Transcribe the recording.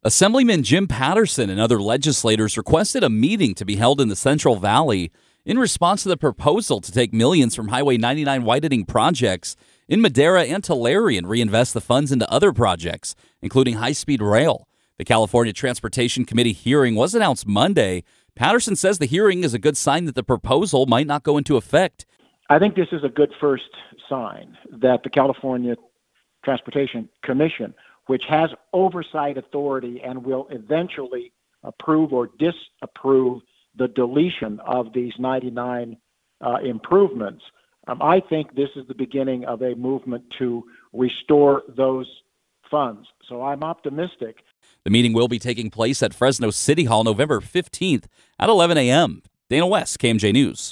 Assemblyman Jim Patterson and other legislators requested a meeting to be held in the Central Valley in response to the proposal to take millions from Highway 99 widening projects in Madera and Tulare and reinvest the funds into other projects, including high-speed rail. The California Transportation Committee hearing was announced Monday. Patterson says the hearing is a good sign that the proposal might not go into effect. I think this is a good first sign that the California Transportation Commission, which has oversight authority and will eventually approve or disapprove the deletion of these 99 improvements. I think this is the beginning of a movement to restore those funds. So I'm optimistic. The meeting will be taking place at Fresno City Hall November 15th at 11 a.m. Dana West, KMJ News.